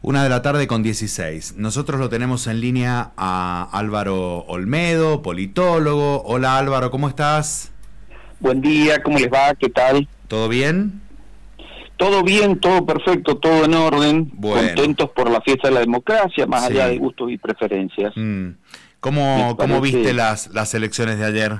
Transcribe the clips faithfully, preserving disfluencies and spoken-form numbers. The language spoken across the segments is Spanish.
Una de la tarde con dieciséis. Nosotros lo tenemos en línea a Álvaro Olmedo, politólogo. Hola Álvaro, ¿cómo estás? Buen día, ¿cómo les va? ¿Qué tal? ¿Todo bien? Todo bien, todo perfecto, todo en orden. Bueno. Contentos por la fiesta de la democracia, más Sí. allá de gustos y preferencias. Mm. ¿Cómo, ¿Cómo parece... viste las, las elecciones de ayer?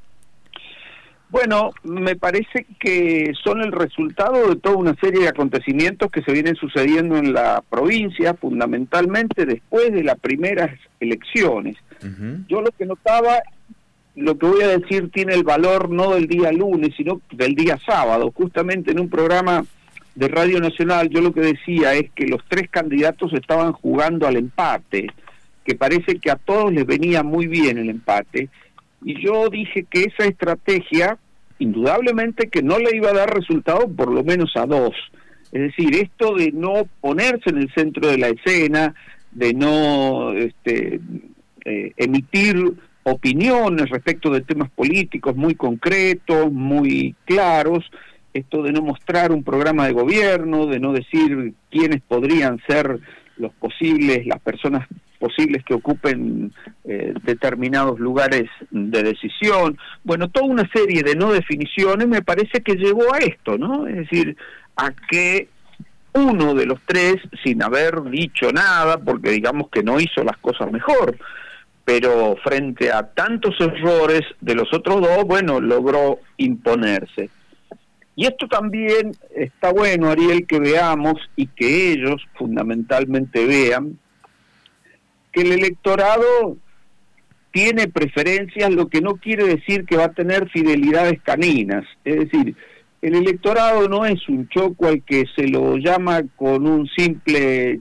Bueno, me parece que son el resultado de toda una serie de acontecimientos que se vienen sucediendo en la provincia, fundamentalmente después de las primeras elecciones. Uh-huh. Yo lo que notaba, lo que voy a decir tiene el valor no del día lunes, sino del día sábado. Justamente en un programa de Radio Nacional yo lo que decía es que los tres candidatos estaban jugando al empate, que parece que a todos les venía muy bien el empate. Y yo dije que esa estrategia, indudablemente que no le iba a dar resultado por lo menos a dos. Es decir, esto de no ponerse en el centro de la escena, de no este, eh, emitir opiniones respecto de temas políticos muy concretos, muy claros, esto de no mostrar un programa de gobierno, de no decir quiénes podrían ser los posibles, las personas posibles que ocupen eh, determinados lugares de decisión. Bueno, toda una serie de no definiciones me parece que llevó a esto, ¿no? Es decir, a que uno de los tres, sin haber dicho nada, porque digamos que no hizo las cosas mejor, pero frente a tantos errores de los otros dos, bueno, logró imponerse. Y esto también está bueno, Ariel, que veamos y que ellos fundamentalmente vean que el electorado tiene preferencias, lo que no quiere decir que va a tener fidelidades caninas. Es decir, el electorado no es un choco al que se lo llama con un simple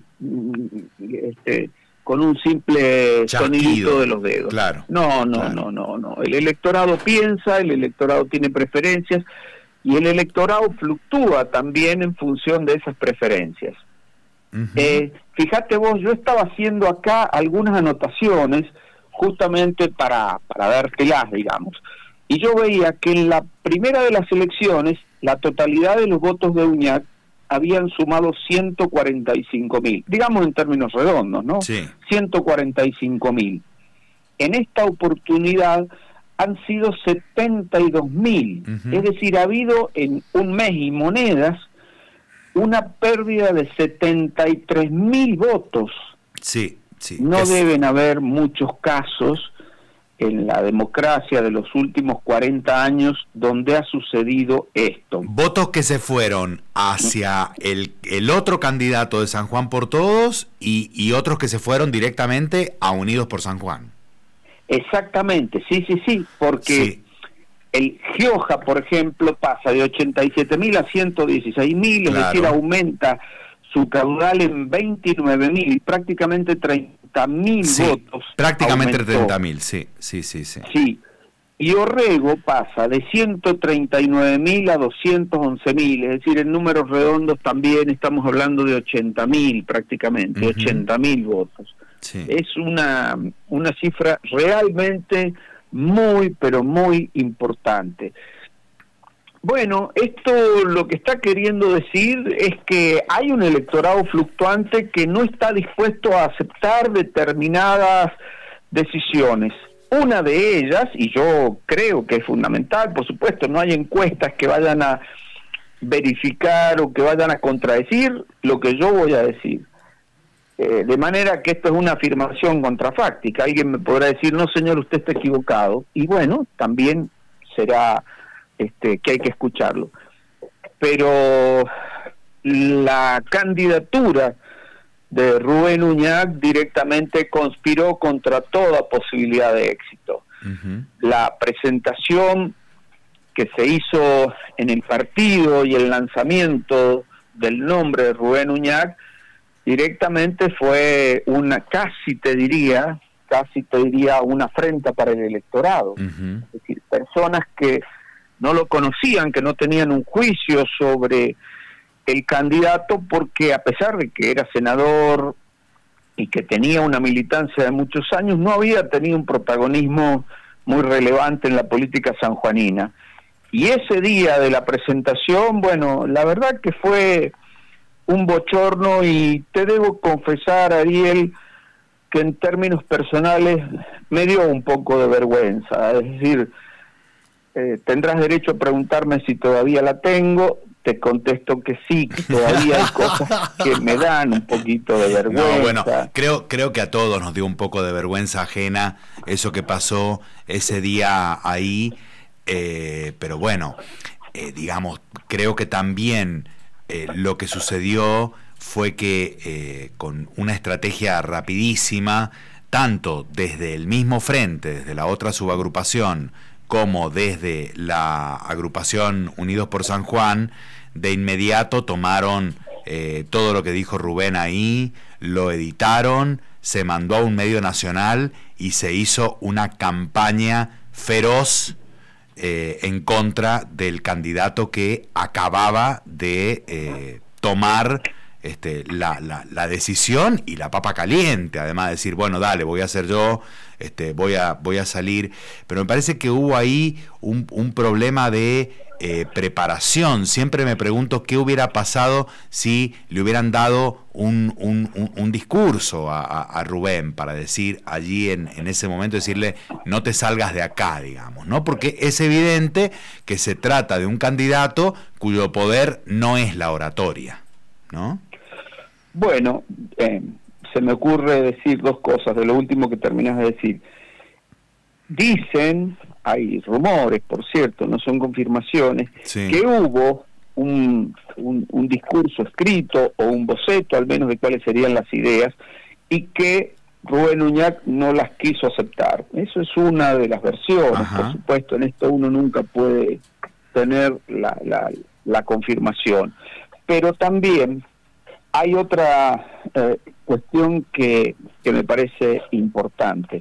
este, con un simple Chasquido, sonidito de los dedos. Claro. No, no, claro. no, no, no. El electorado piensa, el electorado tiene preferencias y el electorado fluctúa también en función de esas preferencias. Uh-huh. Eh, fíjate vos, yo estaba haciendo acá algunas anotaciones justamente para, para dártelas, digamos, y yo veía que en la primera de las elecciones la totalidad de los votos de Uñac habían sumado ciento cuarenta y cinco mil, digamos en términos redondos, ¿no? Sí. ciento cuarenta y cinco mil. En esta oportunidad han sido setenta y dos mil, uh-huh. Es decir, ha habido en un mes y monedas una pérdida de setenta y tres mil votos. Sí, sí. No es... deben haber muchos casos en la democracia de los últimos cuarenta años donde ha sucedido esto. Votos que se fueron hacia el, el otro candidato de San Juan por Todos y, y otros que se fueron directamente a Unidos por San Juan. Exactamente, sí, sí, sí, porque... Sí. El Gioja, por ejemplo, pasa de ochenta y siete mil a ciento dieciséis mil, claro. Es decir, aumenta su caudal en veintinueve mil, prácticamente treinta mil sí, votos. Prácticamente aumentó. treinta mil, sí, sí, sí, sí. Sí, y Orrego pasa de ciento treinta y nueve mil a doscientos once mil, es decir, en números redondos también estamos hablando de ochenta mil prácticamente, uh-huh. ochenta mil votos. Sí. Es una, una cifra realmente muy, pero muy importante. Bueno, esto lo que está queriendo decir es que hay un electorado fluctuante que no está dispuesto a aceptar determinadas decisiones. Una de ellas, y yo creo que es fundamental, por supuesto, no hay encuestas que vayan a verificar o que vayan a contradecir lo que yo voy a decir. Eh, de manera que esto es una afirmación contrafáctica. Alguien me podrá decir, no señor, usted está equivocado, y bueno, también será este, que hay que escucharlo. Pero la candidatura de Rubén Uñac directamente conspiró contra toda posibilidad de éxito. Uh-huh. La presentación que se hizo en el partido y el lanzamiento del nombre de Rubén Uñac directamente fue una, casi te diría, casi te diría una afrenta para el electorado. Uh-huh. Es decir, personas que no lo conocían, que no tenían un juicio sobre el candidato, porque a pesar de que era senador y que tenía una militancia de muchos años, no había tenido un protagonismo muy relevante en la política sanjuanina. Y ese día de la presentación, bueno, la verdad que fue un bochorno, y te debo confesar, Ariel, que en términos personales me dio un poco de vergüenza. Es decir, eh, tendrás derecho a preguntarme si todavía la tengo. Te contesto que sí, que todavía hay cosas que me dan un poquito de vergüenza. No, bueno, creo, creo que a todos nos dio un poco de vergüenza ajena eso que pasó ese día ahí, eh, pero bueno, eh, digamos, creo que también eh, lo que sucedió fue que eh, con una estrategia rapidísima, tanto desde el mismo frente, desde la otra subagrupación, como desde la agrupación Unidos por San Juan, de inmediato tomaron eh, todo lo que dijo Rubén ahí, lo editaron, se mandó a un medio nacional y se hizo una campaña feroz eh, en contra del candidato que acababa de eh, tomar Este, la, la, la decisión y la papa caliente, además de decir, bueno, dale, voy a hacer yo, este, voy a voy a salir, pero me parece que hubo ahí un, un problema de eh, preparación. Siempre me pregunto qué hubiera pasado si le hubieran dado un, un, un, un discurso a, a, a Rubén para decir allí en, en ese momento, decirle, no te salgas de acá, digamos, ¿no? Porque es evidente que se trata de un candidato cuyo poder no es la oratoria, ¿no? Bueno, eh, se me ocurre decir dos cosas de lo último que terminas de decir. Dicen, hay rumores, por cierto, no son confirmaciones, sí, que hubo un, un, un discurso escrito o un boceto, al menos de cuáles serían las ideas, y que Rubén Uñac no las quiso aceptar. Eso es una de las versiones. Ajá. Por supuesto, en esto uno nunca puede tener la, la, la confirmación. Pero también hay otra eh, cuestión que, que me parece importante.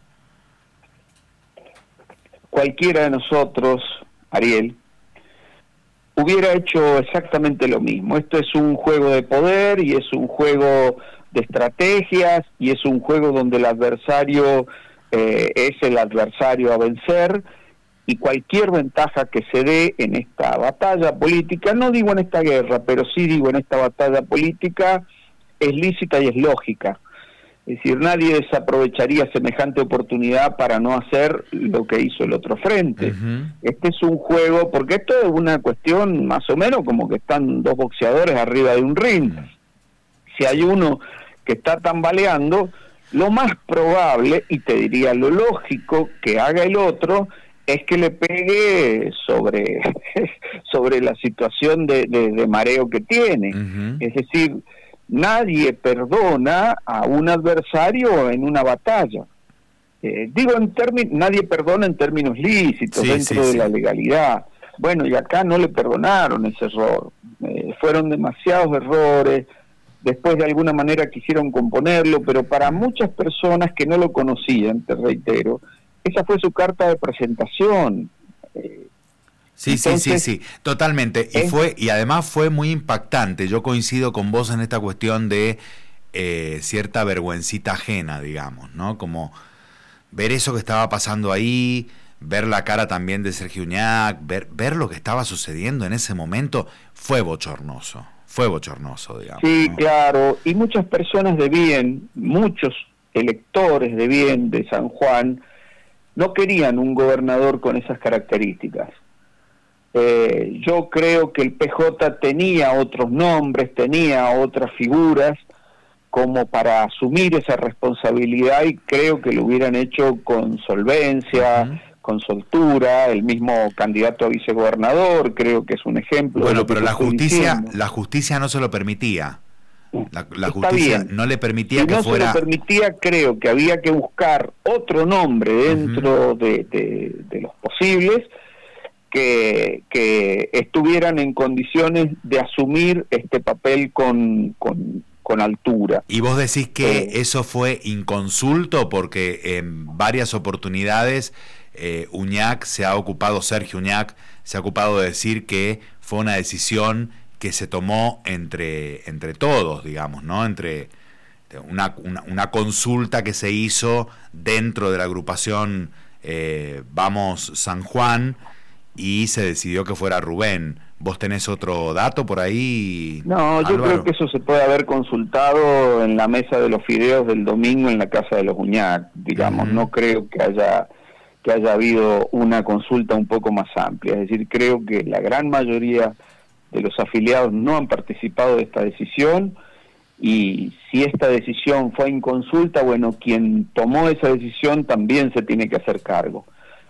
Cualquiera de nosotros, Ariel, hubiera hecho exactamente lo mismo. Esto es un juego de poder y es un juego de estrategias y es un juego donde el adversario eh, es el adversario a vencer, y cualquier ventaja que se dé en esta batalla política, no digo en esta guerra, pero sí digo en esta batalla política, es lícita y es lógica. Es decir, nadie desaprovecharía semejante oportunidad para no hacer lo que hizo el otro frente. Uh-huh. Este es un juego, porque esto es una cuestión más o menos como que están dos boxeadores arriba de un ring. Uh-huh. Si hay uno que está tambaleando, lo más probable, y te diría lo lógico que haga el otro, es que le pegue sobre, sobre la situación de, de, de mareo que tiene. Uh-huh. Es decir, nadie perdona a un adversario en una batalla. Eh, digo, en términos, nadie perdona en términos lícitos, sí, dentro sí, de sí. la legalidad. Bueno, y acá no le perdonaron ese error. Eh, fueron demasiados errores. Después de alguna manera quisieron componerlo, pero para muchas personas que no lo conocían, te reitero, esa fue su carta de presentación. Eh, sí, entonces, sí, sí, sí, totalmente. Y ¿eh? fue y además fue muy impactante. Yo coincido con vos en esta cuestión de eh, cierta vergüencita ajena, digamos, ¿no? Como ver eso que estaba pasando ahí, ver la cara también de Sergio Uñac, ver, ver lo que estaba sucediendo en ese momento, fue bochornoso. Fue bochornoso, digamos. Sí, ¿no? Claro. Y muchas personas de bien, muchos electores de bien de San Juan, no querían un gobernador con esas características. Eh, yo creo que el P J tenía otros nombres, tenía otras figuras como para asumir esa responsabilidad, y creo que lo hubieran hecho con solvencia, uh-huh. con soltura. El mismo candidato a vicegobernador creo que es un ejemplo. Bueno, pero la justicia, la justicia no se lo permitía. La, la justicia bien. no le permitía si que no fuera... no se lo permitía, creo que había que buscar otro nombre dentro uh-huh. de, de, de los posibles que, que estuvieran en condiciones de asumir este papel con, con, con altura. ¿Y vos decís que eh, eso fue inconsulto? Porque en varias oportunidades eh, Uñac se ha ocupado, Sergio Uñac se ha ocupado de decir que fue una decisión que se tomó entre entre todos, digamos, ¿no? Entre una, una, una consulta que se hizo dentro de la agrupación eh, Vamos San Juan, y se decidió que fuera Rubén. ¿Vos tenés otro dato por ahí? No, yo Álvaro? creo que eso se puede haber consultado en la mesa de los fideos del domingo en la casa de los Uñac, digamos. Uh-huh. No creo que haya que haya habido una consulta un poco más amplia. Es decir, creo que la gran mayoría de los afiliados no han participado de esta decisión, y si esta decisión fue en consulta, bueno, quien tomó esa decisión también se tiene que hacer cargo.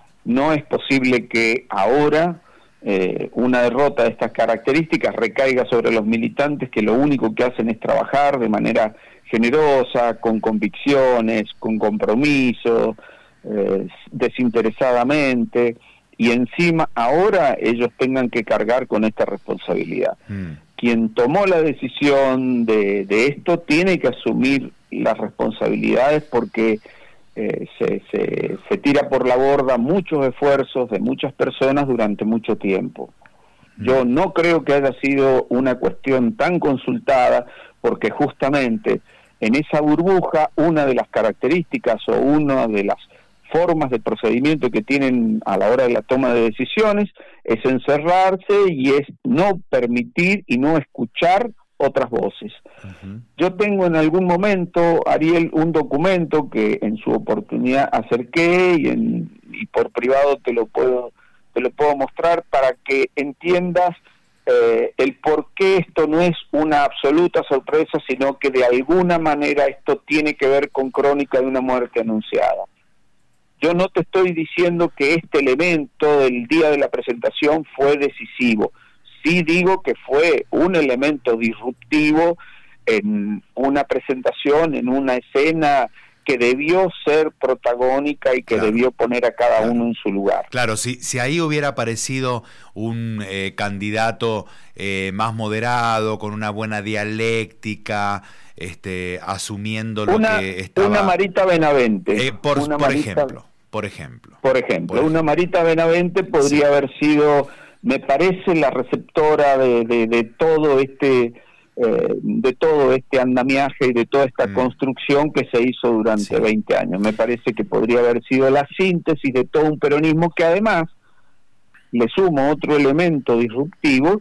No es posible que ahora eh, una derrota de estas características recaiga sobre los militantes, que lo único que hacen es trabajar de manera generosa, con convicciones, con compromiso, eh, desinteresadamente, y encima ahora ellos tengan que cargar con esta responsabilidad. Mm. Quien tomó la decisión de, de esto tiene que asumir las responsabilidades, porque eh, se, se, se tira por la borda muchos esfuerzos de muchas personas durante mucho tiempo. Mm. Yo no creo que haya sido una cuestión tan consultada, porque justamente en esa burbuja una de las características o una de las formas de procedimiento que tienen a la hora de la toma de decisiones es encerrarse y es no permitir y no escuchar otras voces. Uh-huh. Yo tengo en algún momento, Ariel, un documento que en su oportunidad acerqué y, en, y por privado te lo puedo te lo puedo mostrar para que entiendas eh, el por qué esto no es una absoluta sorpresa, sino que de alguna manera esto tiene que ver con crónica de una muerte anunciada. Yo no te estoy diciendo que este elemento del día de la presentación fue decisivo. Sí digo que fue un elemento disruptivo en una presentación, en una escena que debió ser protagónica y que claro. debió poner a cada claro. uno en su lugar. Claro, si, si ahí hubiera aparecido un eh, candidato eh, más moderado, con una buena dialéctica, este, asumiendo lo una, que estaba... Una Marita Benavente. Eh, por una por Marita... ejemplo. Por ejemplo. Por ejemplo, por una ejemplo. Marita Benavente podría sí. haber sido, me parece, la receptora de, de, de todo este eh, de todo este andamiaje y de toda esta mm. construcción que se hizo durante sí. veinte años. Me parece que podría haber sido la síntesis de todo un peronismo que además, le sumo otro elemento disruptivo,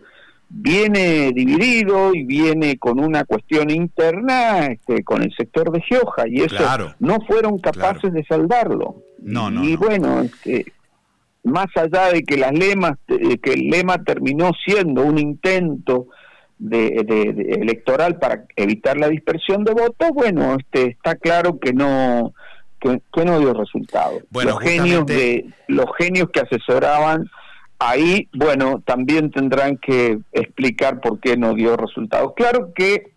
viene dividido y viene con una cuestión interna este, con el sector de Gioja, y eso claro, no fueron capaces claro. de saldarlo. No, no, y no. bueno, este, más allá de que las lemas, de que el lema terminó siendo un intento de, de, de electoral para evitar la dispersión de votos, bueno, este, está claro que no que, que no dio resultado. Bueno, los genios de los genios que asesoraban ahí, bueno, también tendrán que explicar por qué no dio resultados. Claro que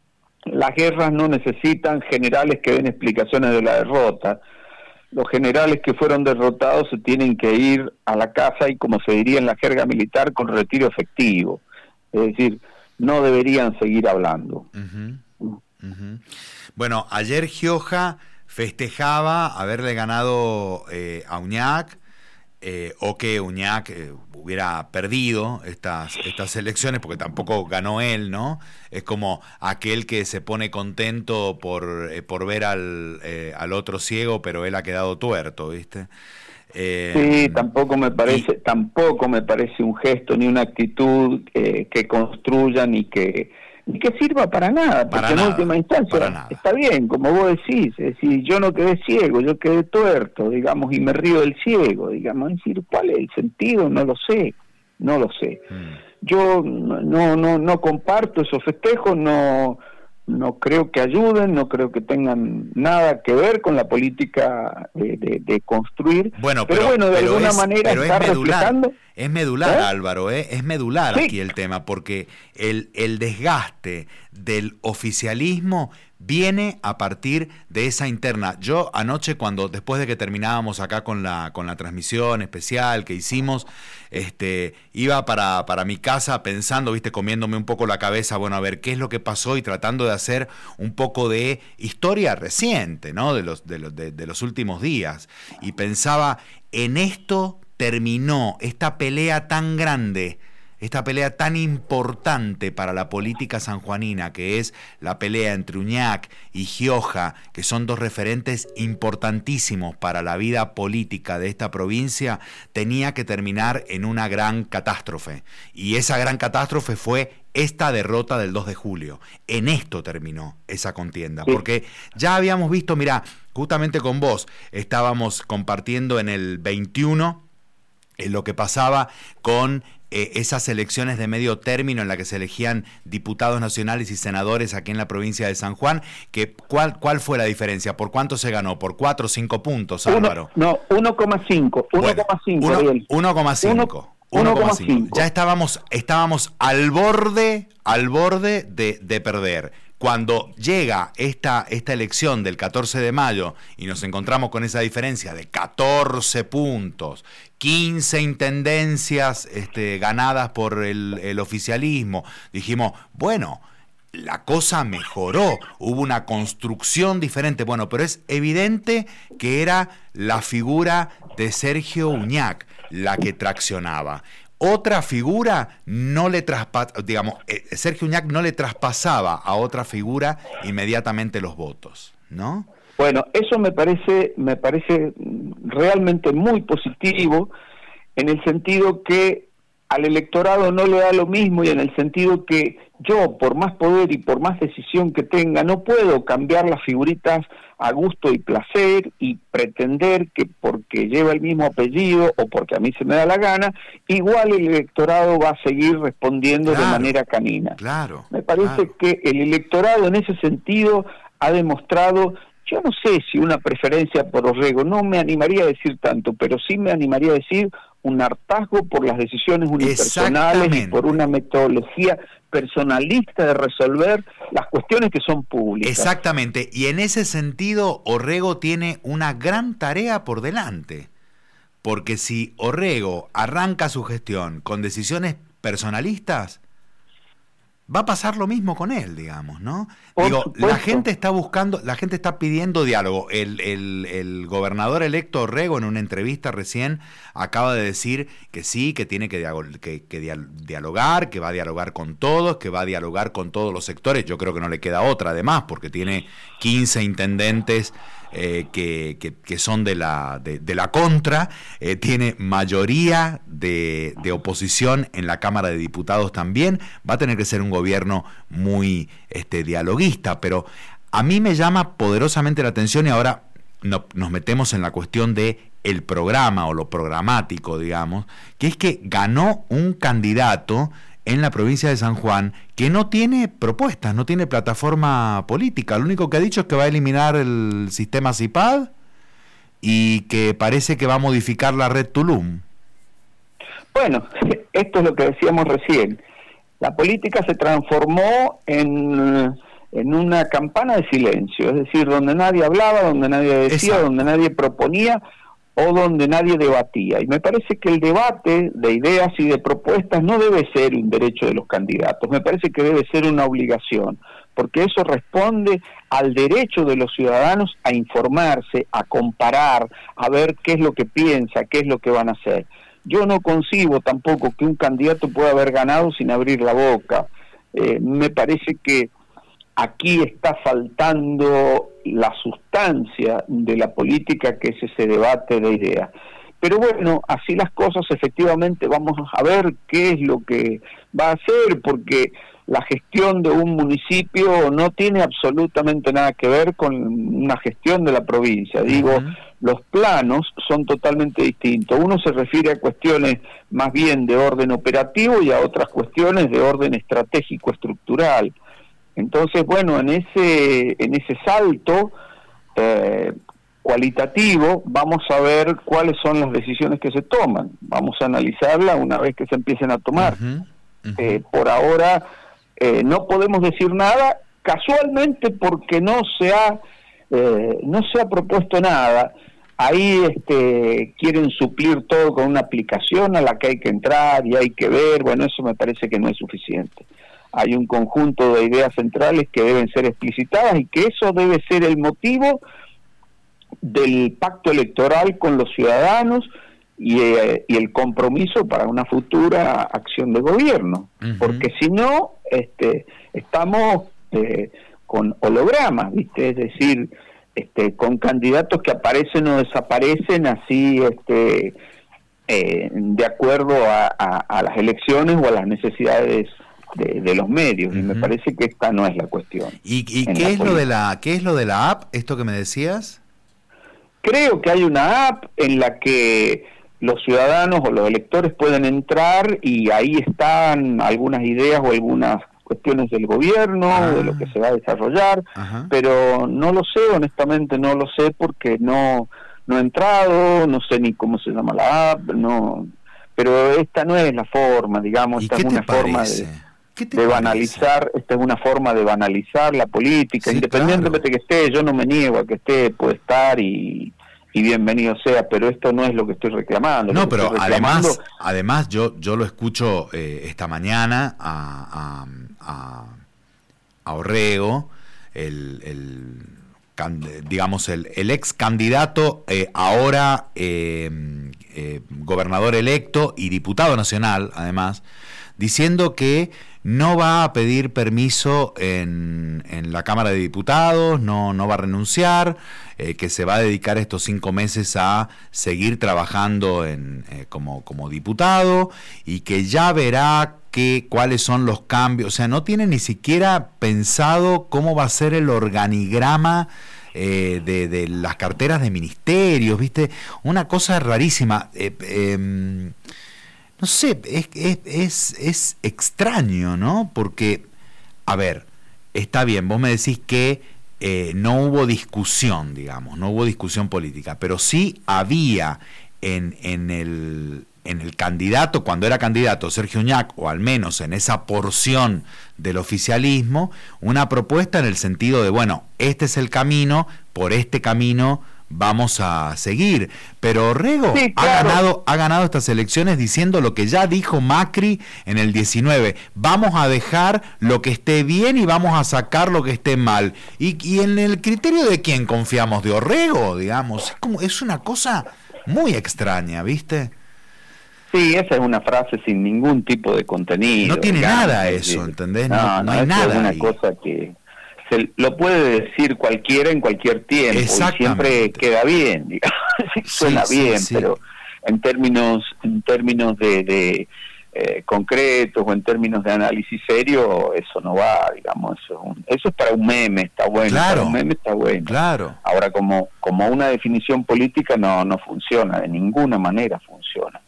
las guerras no necesitan generales que den explicaciones de la derrota. Los generales que fueron derrotados se tienen que ir a la casa y, como se diría en la jerga militar, con retiro efectivo. Es decir, no deberían seguir hablando. Uh-huh. Uh-huh. Bueno, ayer Gioja festejaba haberle ganado eh, a Uñac, Eh, o que Uñac eh, hubiera perdido estas estas elecciones, porque tampoco ganó él, ¿no? Es como aquel que se pone contento por eh, por ver al eh, al otro ciego, pero él ha quedado tuerto, ¿viste? Eh, sí, tampoco me parece y, tampoco me parece un gesto ni una actitud eh, que construya ni que ni que sirva para nada, porque para en nada, última instancia está bien, como vos decís, es decir, yo no quedé ciego, yo quedé tuerto, digamos, y me río del ciego, digamos, es decir, ¿cuál es el sentido? No lo sé, no lo sé. Mm. Yo no no no comparto esos festejos, no no creo que ayuden, no creo que tengan nada que ver con la política de, de, de construir, bueno, pero, pero bueno, de pero alguna es, manera está reflejando. Es medular, ¿Eh? Álvaro, ¿eh? es medular sí. aquí el tema, porque el, el desgaste del oficialismo viene a partir de esa interna. Yo anoche, cuando después de que terminábamos acá con la con la transmisión especial que hicimos, este iba para, para mi casa pensando, viste, comiéndome un poco la cabeza, bueno, a ver qué es lo que pasó y tratando de hacer un poco de historia reciente, ¿no? De los, de los, de, de los últimos días. Y pensaba, en esto terminó esta pelea tan grande esta pelea tan importante para la política sanjuanina, que es la pelea entre Uñac y Gioja, que son dos referentes importantísimos para la vida política de esta provincia, tenía que terminar en una gran catástrofe. Y esa gran catástrofe fue esta derrota del dos de julio. En esto terminó esa contienda, sí. Porque ya habíamos visto, mirá, justamente con vos estábamos compartiendo en el veintiuno en lo que pasaba con eh, esas elecciones de medio término en la que se elegían diputados nacionales y senadores aquí en la provincia de San Juan, que ¿cuál, cuál fue la diferencia? ¿Por cuánto se ganó? ¿Por cuatro o cinco puntos, Álvaro? Uno, no, uno coma cinco. uno coma cinco, uno coma cinco. uno coma cinco. Ya estábamos, estábamos al borde, al borde de, de perder. Cuando llega esta, esta elección del catorce de mayo y nos encontramos con esa diferencia de catorce puntos, quince intendencias este, ganadas por el, el oficialismo, dijimos, bueno, la cosa mejoró, hubo una construcción diferente. Bueno, pero es evidente que era la figura de Sergio Uñac la que traccionaba. Otra figura no le traspasaba, digamos, eh, Sergio Uñac no le traspasaba a otra figura inmediatamente los votos, ¿no? Bueno, eso me parece, me parece realmente muy positivo, en el sentido que al electorado no le da lo mismo, y en el sentido que yo, por más poder y por más decisión que tenga, no puedo cambiar las figuritas a gusto y placer y pretender que porque lleva el mismo apellido o porque a mí se me da la gana, igual el electorado va a seguir respondiendo claro, de manera canina. Claro, me parece claro. que el electorado en ese sentido ha demostrado, yo no sé si una preferencia por Orrego, no me animaría a decir tanto, pero sí me animaría a decir un hartazgo por las decisiones unipersonales y por una metodología personalista de resolver las cuestiones que son públicas. Exactamente, y en ese sentido Orrego tiene una gran tarea por delante, porque si Orrego arranca su gestión con decisiones personalistas, va a pasar lo mismo con él, digamos, ¿no? Por Digo, supuesto. la gente está buscando, la gente está pidiendo diálogo. El, el, el gobernador electo Orrego en una entrevista recién acaba de decir que sí, que tiene que, que, que dialogar, que va a dialogar con todos, que va a dialogar con todos los sectores. Yo creo que no le queda otra, además, porque tiene quince intendentes eh, que, que, que son de la, de, de la contra, eh, tiene mayoría de, de oposición en la Cámara de Diputados también. Va a tener que ser un gobierno muy este, dialoguista, pero a mí me llama poderosamente la atención, y ahora no, nos metemos en la cuestión de el programa o lo programático, digamos, que es que ganó un candidato en la provincia de San Juan que no tiene propuestas, no tiene plataforma política. Lo único que ha dicho es que va a eliminar el sistema C I P A D y que parece que va a modificar la red Tulum. Bueno, esto es lo que decíamos recién. La política se transformó en, en una campana de silencio, es decir, donde nadie hablaba, donde nadie decía, Exacto. donde nadie proponía o donde nadie debatía. Y me parece que el debate de ideas y de propuestas no debe ser un derecho de los candidatos, me parece que debe ser una obligación, porque eso responde al derecho de los ciudadanos a informarse, a comparar, a ver qué es lo que piensa, qué es lo que van a hacer. Yo no concibo tampoco que un candidato pueda haber ganado sin abrir la boca. Eh, me parece que aquí está faltando la sustancia de la política, que es ese debate de ideas. Pero bueno, así las cosas, efectivamente vamos a ver qué es lo que va a hacer, porque la gestión de un municipio no tiene absolutamente nada que ver con una gestión de la provincia. Digo, uh-huh. los planos son totalmente distintos. Uno se refiere a cuestiones más bien de orden operativo y a otras cuestiones de orden estratégico estructural. Entonces, bueno, en ese en ese salto eh, cualitativo vamos a ver cuáles son las decisiones que se toman. Vamos a analizarla una vez que se empiecen a tomar. Uh-huh. Uh-huh. Eh, por ahora eh, no podemos decir nada, casualmente porque no se ha eh, no se ha propuesto nada. Ahí este, quieren suplir todo con una aplicación a la que hay que entrar y hay que ver. Bueno, eso me parece que no es suficiente. Hay un conjunto de ideas centrales que deben ser explicitadas y que eso debe ser el motivo del pacto electoral con los ciudadanos y, eh, y el compromiso para una futura acción de gobierno, uh-huh. porque si no, este, estamos eh, con hologramas, ¿viste? Es decir, este, con candidatos que aparecen o desaparecen así, este, eh, de acuerdo a, a, a las elecciones o a las necesidades de, de los medios, uh-huh. y me parece que esta no es la cuestión. ¿Y, y qué es lo de la qué es lo de la app? Esto que me decías. Creo que hay una app en la que los ciudadanos o los electores pueden entrar y ahí están algunas ideas o algunas cuestiones del gobierno, ah. de lo que se va a desarrollar, Ajá. pero no lo sé, honestamente no lo sé porque no no he entrado, no sé ni cómo se llama la app, no, pero esta no es la forma, digamos, esta es una forma de, de banalizar, esta es una forma de banalizar la política, sí, independientemente claro. de que esté, yo no me niego a que esté, puede estar y y bienvenido sea, pero esto no es lo que estoy reclamando. No, pero reclamando... además, además yo yo lo escucho eh, esta mañana a, a, a, a Orrego, el, el digamos el, el ex candidato, eh, ahora eh, eh, gobernador electo y diputado nacional, además, diciendo que no va a pedir permiso en, en la Cámara de Diputados, no, no va a renunciar, eh, que se va a dedicar estos cinco meses a seguir trabajando en, eh, como, como diputado y que ya verá que, cuáles son los cambios. O sea, no tiene ni siquiera pensado cómo va a ser el organigrama eh, de, de las carteras de ministerios, ¿viste? Una cosa rarísima. Eh, eh, No sé, es, es, es, es extraño, ¿no? Porque, a ver, está bien, vos me decís que eh, no hubo discusión, digamos, no hubo discusión política, pero sí había en, en, el, en el candidato, cuando era candidato Sergio Uñac, o al menos en esa porción del oficialismo, una propuesta en el sentido de, bueno, este es el camino, por este camino vamos a seguir, pero Orrego sí, claro. ha ganado ha ganado estas elecciones diciendo lo que ya dijo Macri en el diecinueve, vamos a dejar lo que esté bien y vamos a sacar lo que esté mal, y, y en el criterio de quién confiamos, de Orrego, digamos, es como es una cosa muy extraña, ¿viste? Sí, esa es una frase sin ningún tipo de contenido. No tiene digamos, nada eso, ¿entendés? No, no, no hay nada. Es una ahí. cosa que se lo puede decir cualquiera en cualquier tiempo y siempre queda bien, digamos. Suena sí, bien, sí, sí. pero en términos en términos de, de eh, concretos o en términos de análisis serio, eso no va, digamos, eso es, un, eso es para un meme, está bueno, claro, para un meme está bueno. Claro. Ahora como como una definición política no no funciona, de ninguna manera funciona.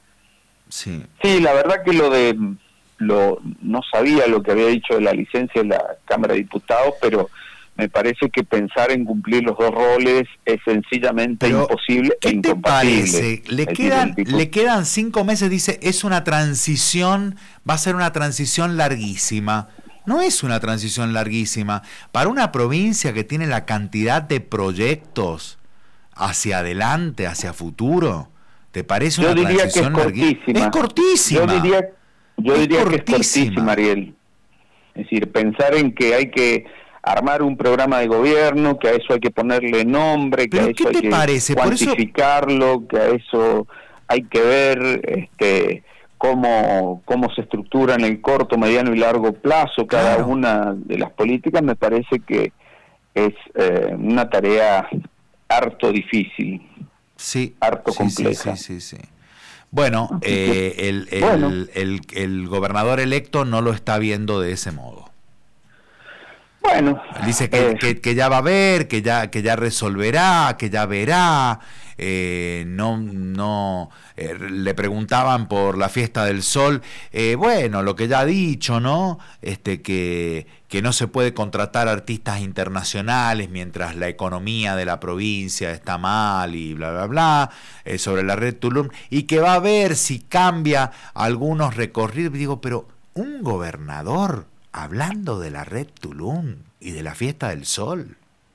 Sí. Sí, la verdad que lo de Lo, no sabía lo que había dicho de la licencia de la Cámara de Diputados, pero me parece que pensar en cumplir los dos roles es sencillamente pero, imposible ¿qué e incompatible. ¿Te parece? Le quedan, le quedan cinco meses, dice, es una transición, va a ser una transición larguísima. No es una transición larguísima. Para una provincia que tiene la cantidad de proyectos hacia adelante, hacia futuro, ¿te parece una Yo diría transición que es cortísima. Es cortísima. Yo diría Yo es diría cortísima. que es cortísima, Ariel. Es decir, pensar en que hay que armar un programa de gobierno, que a eso hay que ponerle nombre, que a eso hay que parece? cuantificarlo, Por eso... que a eso hay que ver este cómo cómo se estructura en el corto, mediano y largo plazo cada claro. una de las políticas. Me parece que es eh, una tarea harto difícil, sí, harto sí, compleja. Sí, sí, sí, sí. Bueno, eh, el, el, bueno. El, el, el gobernador electo no lo está viendo de ese modo. Bueno, dice que, eh, que, que ya va a ver, que ya que ya resolverá, que ya verá. Eh, no, no. Eh, le preguntaban por la Fiesta del Sol. Eh, bueno, lo que ya ha dicho, ¿no? Este que que no se puede contratar artistas internacionales mientras la economía de la provincia está mal y bla, bla, bla, eh, sobre la red Tulum, y que va a ver si cambia algunos recorridos. Digo, pero un gobernador hablando de la red Tulum y de la Fiesta del Sol,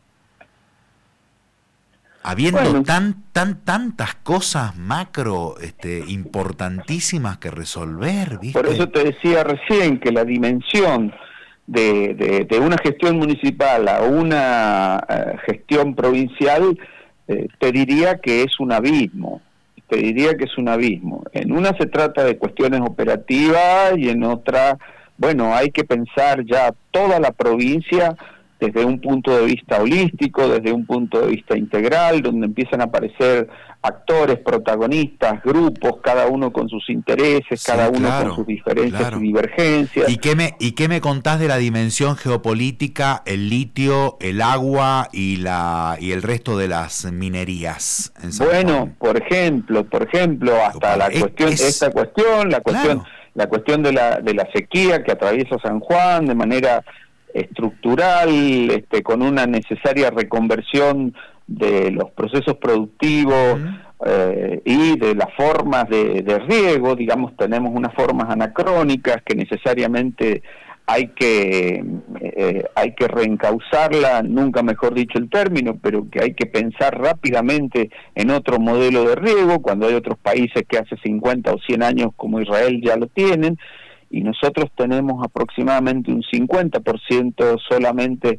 habiendo bueno. tan, tan, tantas cosas macro este, importantísimas que resolver, ¿viste? Por eso te decía recién que la dimensión De, de, de una gestión municipal a una uh, gestión provincial, eh, te diría que es un abismo. te diría que es un abismo. En una se trata de cuestiones operativas y en otra, bueno, hay que pensar ya toda la provincia desde un punto de vista holístico, desde un punto de vista integral, donde empiezan a aparecer actores, protagonistas, grupos, cada uno con sus intereses, sí, cada uno claro, con sus diferencias claro. y divergencias. ¿Y qué, me, ¿Y qué me contás de la dimensión geopolítica, el litio, el agua y la y el resto de las minerías en San Bueno, Juan? por ejemplo, por ejemplo, hasta la es, cuestión, es, esta cuestión, la cuestión, claro. la cuestión de la de la sequía que atraviesa San Juan de manera estructural, este, con una necesaria reconversión de los procesos productivos uh-huh. eh, y de las formas de, de riego. Digamos, tenemos unas formas anacrónicas que necesariamente hay que eh, hay que reencauzarla, nunca mejor dicho el término, pero que hay que pensar rápidamente en otro modelo de riego, cuando hay otros países que hace cincuenta o cien años como Israel ya lo tienen, y nosotros tenemos aproximadamente un cincuenta por ciento solamente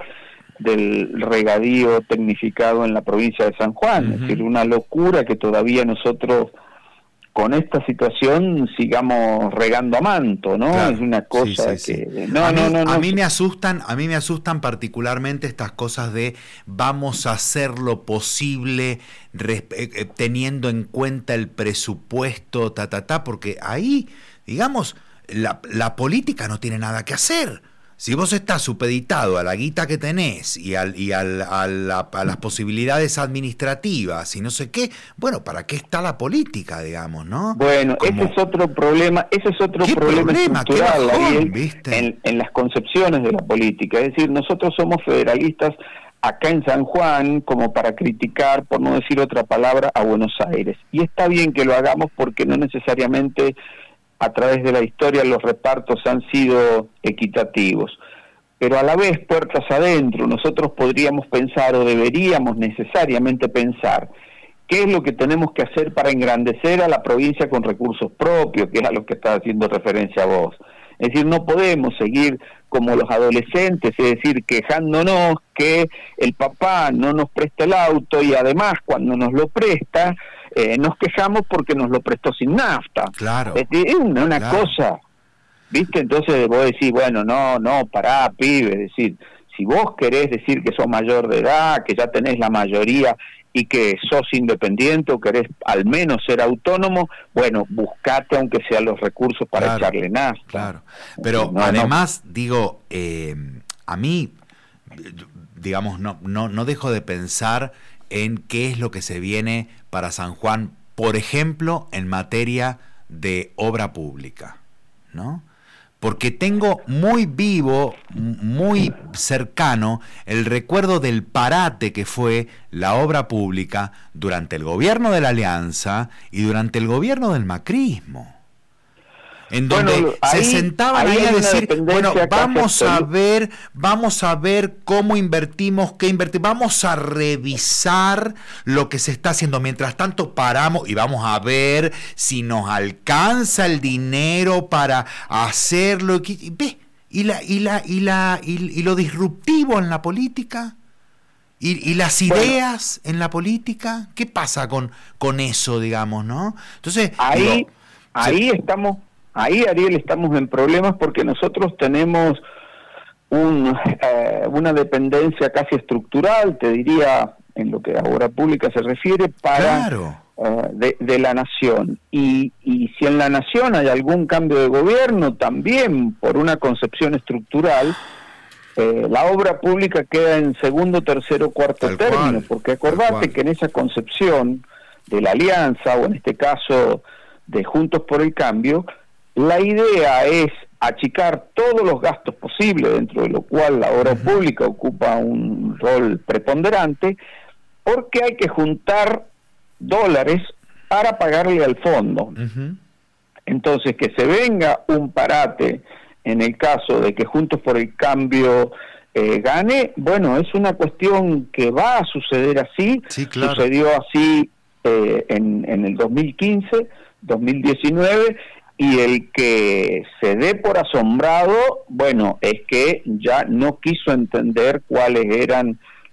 del regadío tecnificado en la provincia de San Juan. Uh-huh. Es decir, una locura que todavía nosotros con esta situación sigamos regando a manto, ¿no? Claro. Es una cosa sí, sí, que... Sí. No, a, no, mí, no, no, a mí me asustan, a mí me asustan particularmente estas cosas de vamos a hacer lo posible res, eh, teniendo en cuenta el presupuesto, ta, ta, ta, porque ahí, digamos... La, la política no tiene nada que hacer. Si vos estás supeditado a la guita que tenés y, al, y al, a, la, a las posibilidades administrativas y no sé qué, bueno, ¿para qué está la política, digamos, no? Bueno, Como... ese es otro problema, ese es otro problema, problema estructural bajón, ¿viste? En, en las concepciones de la política. Es decir, nosotros somos federalistas acá en San Juan como para criticar, por no decir otra palabra, a Buenos Aires. Y está bien que lo hagamos porque no necesariamente... a través de la historia los repartos han sido equitativos, pero a la vez, puertas adentro, nosotros podríamos pensar o deberíamos necesariamente pensar qué es lo que tenemos que hacer para engrandecer a la provincia con recursos propios, que es a lo que estás haciendo referencia vos. Es decir, no podemos seguir como los adolescentes, es decir, quejándonos que el papá no nos presta el auto y además cuando nos lo presta, Eh, nos quejamos porque nos lo prestó sin nafta. Claro. Es, es una, una claro. cosa, ¿viste? Entonces vos decís, bueno, no, no, pará, pibe, es decir, si vos querés decir que sos mayor de edad, que ya tenés la mayoría y que sos independiente o querés al menos ser autónomo, bueno, buscate aunque sea los recursos para claro, echarle nafta. Claro, pero no, además, no. digo, eh, a mí, digamos, no, no, no dejo de pensar en qué es lo que se viene para San Juan, por ejemplo, en materia de obra pública, ¿no? Porque tengo muy vivo, muy cercano, el recuerdo del parate que fue la obra pública durante el gobierno de la Alianza y durante el gobierno del macrismo. En donde bueno, ahí, se sentaban ahí, ahí a decir, bueno, vamos a ver, vamos a ver cómo invertimos, qué invertimos, vamos a revisar lo que se está haciendo. Mientras tanto paramos y vamos a ver si nos alcanza el dinero para hacerlo. Y, ve, y la, y la, y la, y, y lo disruptivo en la política, y, y las ideas bueno, en la política, ¿qué pasa con, con eso, digamos, no? Entonces, ahí, digo, ahí se, estamos. Ahí, Ariel, estamos en problemas porque nosotros tenemos un, eh, una dependencia casi estructural, te diría, en lo que a obra pública se refiere, para claro. eh, de, de la nación. Y, y si en la nación hay algún cambio de gobierno, también por una concepción estructural, eh, la obra pública queda en segundo, tercero, cuarto Tal término, cual. porque acordate que en esa concepción de la alianza, o en este caso de Juntos por el Cambio, la idea es achicar todos los gastos posibles, dentro de lo cual la obra uh-huh. pública ocupa un rol preponderante, porque hay que juntar dólares para pagarle al fondo. Uh-huh. Entonces, que se venga un parate en el caso de que Juntos por el Cambio eh, gane, bueno, es una cuestión que va a suceder así, sí, claro. sucedió así eh, en, en el dos mil quince, dos mil diecinueve, y el que se dé por asombrado, bueno, es que ya no quiso entender cuáles eran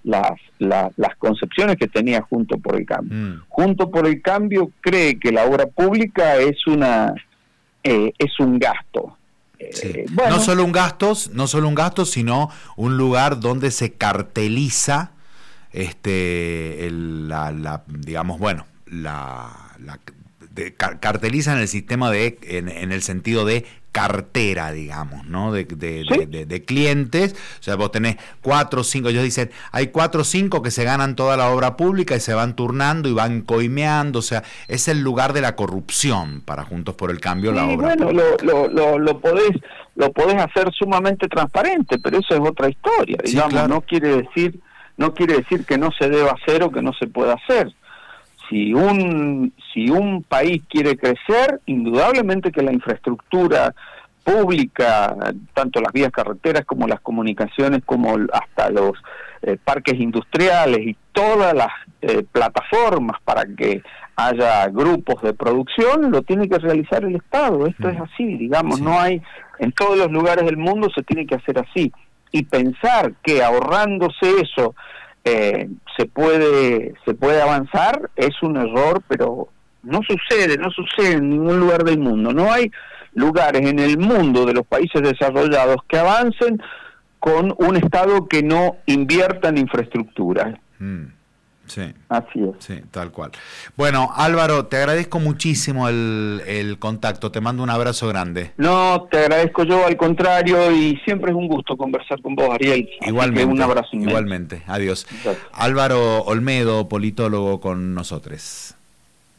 las, las, las concepciones que tenía Juntos por el Cambio. Mm. Juntos por el Cambio cree que la obra pública es una eh, es un gasto. Sí. Eh, bueno, no solo un gasto, no solo un gasto, sino un lugar donde se carteliza este el, la, la digamos bueno la, la de, car, carteliza en el sistema de en, en el sentido de cartera, digamos, ¿no? De, de, ¿Sí? de, de, de clientes. O sea, vos tenés cuatro o cinco, ellos dicen, hay cuatro o cinco que se ganan toda la obra pública y se van turnando y van coimeando. O sea, es el lugar de la corrupción para Juntos por el Cambio, sí, la obra bueno, pública. Lo, lo, lo, lo podés lo podés hacer sumamente transparente, pero eso es otra historia. Sí, digamos, claro. no quiere decir no quiere decir que no se deba hacer o que no se pueda hacer. Si un si un país quiere crecer, indudablemente que la infraestructura pública, tanto las vías carreteras como las comunicaciones, como hasta los eh, parques industriales y todas las eh, plataformas para que haya grupos de producción, lo tiene que realizar el Estado. Esto mm. es así, digamos, sí. no hay, en todos los lugares del mundo se tiene que hacer así. Y pensar que ahorrándose eso Eh, se puede se puede avanzar es un error, pero no sucede, no sucede en ningún lugar del mundo. No hay lugares en el mundo de los países desarrollados que avancen con un Estado que no invierta en infraestructura. Mm, sí. Así es. Sí, tal cual. Bueno, Álvaro, te agradezco muchísimo el, el contacto, te mando un abrazo grande. No, te agradezco yo, al contrario, y siempre es un gusto conversar con vos, Ariel. Igualmente, un abrazo inmenso. Igualmente, adiós. Exacto. Álvaro Olmedo, politólogo con nosotros.